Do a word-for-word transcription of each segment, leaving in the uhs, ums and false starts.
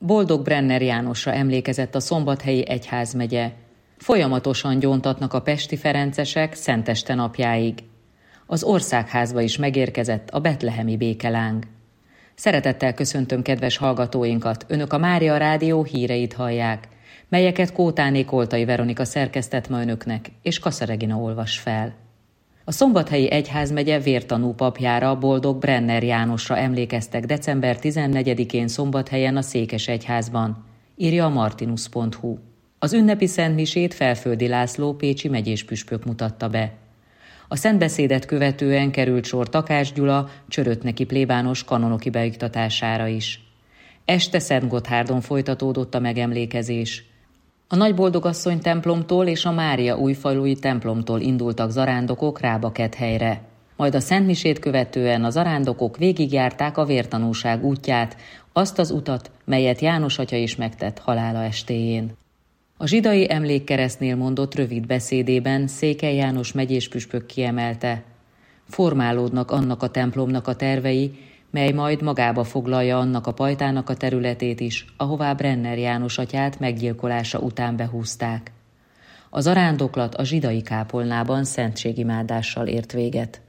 Boldog Brenner Jánosra emlékezett a Szombathelyi egyházmegye. Folyamatosan gyóntatnak a pesti ferencesek szenteste napjáig. Az országházba is megérkezett a betlehemi békeláng. Szeretettel köszöntöm kedves hallgatóinkat, önök a Mária Rádió híreit hallják, melyeket Kótáné Koltai Veronika szerkesztett ma önöknek, és Kassa Regina olvas fel. A Szombathelyi egyházmegye vértanú papjára, Boldog Brenner Jánosra emlékeztek december tizennegyedikén Szombathelyen a Székesegyházban, írja a martinus pont hu. Az ünnepi szentmisét Felföldi László pécsi megyéspüspök mutatta be. A szentbeszédet követően került sor Takács Gyula csörötneki plébános kanonoki beiktatására is. Este Szentgotthárdon folytatódott a megemlékezés. A Nagyboldogasszony templomtól és a Mária újfalui templomtól indultak zarándokok Rába-Kethelyre. Majd a szentmisét követően a zarándokok végigjárták a vértanúság útját, azt az utat, melyet János atya is megtett halála estéjén. A zsidai emlékkeresztnél mondott rövid beszédében Székely János megyéspüspök kiemelte: formálódnak annak a templomnak a tervei, mely majd magába foglalja annak a pajtának a területét is, ahová Brenner János atyát meggyilkolása után behúzták. A zarándoklat a zsidai kápolnában szentségimádással ért véget.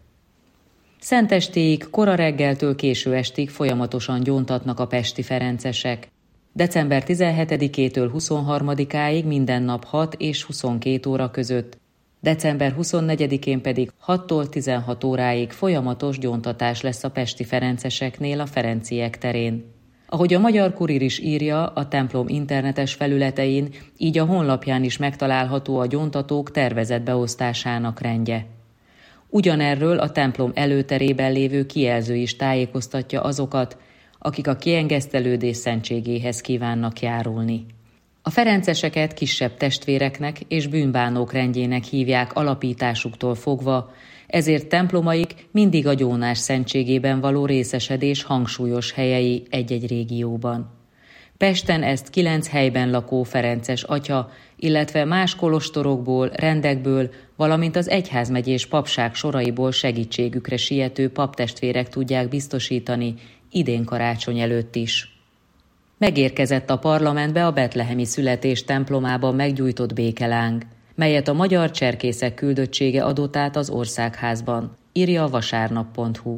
Szentestéig, kora reggeltől késő estig folyamatosan gyóntatnak a pesti ferencesek. december tizenhetedikétől huszonharmadikáig minden nap hat és huszonkét óra között, december huszonnegyedikén pedig hattól tizenhat óráig folyamatos gyóntatás lesz a pesti ferenceseknél a Ferenciek terén. Ahogy a Magyar Kurír is írja, a templom internetes felületein, így a honlapján is megtalálható a gyóntatók tervezett beosztásának rendje. Ugyanerről a templom előterében lévő kijelző is tájékoztatja azokat, akik a kiengesztelődés szentségéhez kívánnak járulni. A ferenceseket kisebb testvéreknek és bűnbánók rendjének hívják alapításuktól fogva, ezért templomaik mindig a gyónás szentségében való részesedés hangsúlyos helyei egy-egy régióban. Pesten ezt kilenc helyben lakó ferences atya, illetve más kolostorokból, rendekből, valamint az egyházmegyés papság soraiból segítségükre siető paptestvérek tudják biztosítani, idén karácsony előtt is. Megérkezett a parlamentbe a betlehemi születés templomában meggyújtott békeláng, melyet a magyar cserkészek küldöttsége adott át az országházban, írja a vasárnap pont hu.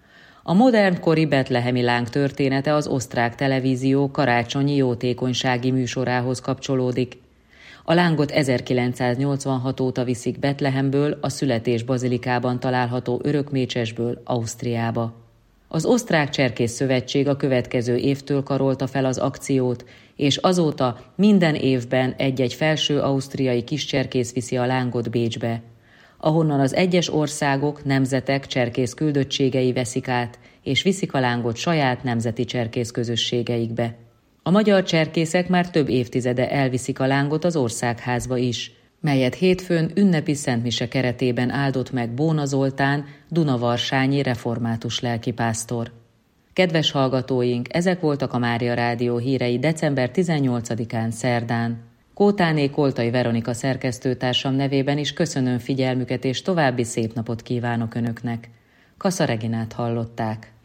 A modern kori betlehemi láng története az osztrák televízió karácsonyi jótékonysági műsorához kapcsolódik. A lángot ezerkilencszáznyolcvanhat óta viszik Betlehemből, a Születés bazilikában található Örökmécsesből Ausztriába. Az Osztrák Cserkész Szövetség a következő évtől karolta fel az akciót, és azóta minden évben egy-egy felső ausztriai kiscserkész viszi a lángot Bécsbe, ahonnan az egyes országok, nemzetek cserkész küldöttségei veszik át, és viszik a lángot saját nemzeti cserkész közösségeikbe. A magyar cserkészek már több évtizede elviszik a lángot az országházba is, melyet hétfőn ünnepi szentmise keretében áldott meg Bóna Zoltán, dunavarsányi református lelkipásztor. Kedves hallgatóink, ezek voltak a Mária Rádió hírei december tizennyolcadikán szerdán. Kótáné Koltai Veronika szerkesztőtársam nevében is köszönöm figyelmüket, és további szép napot kívánok önöknek. Kassa Reginát hallották.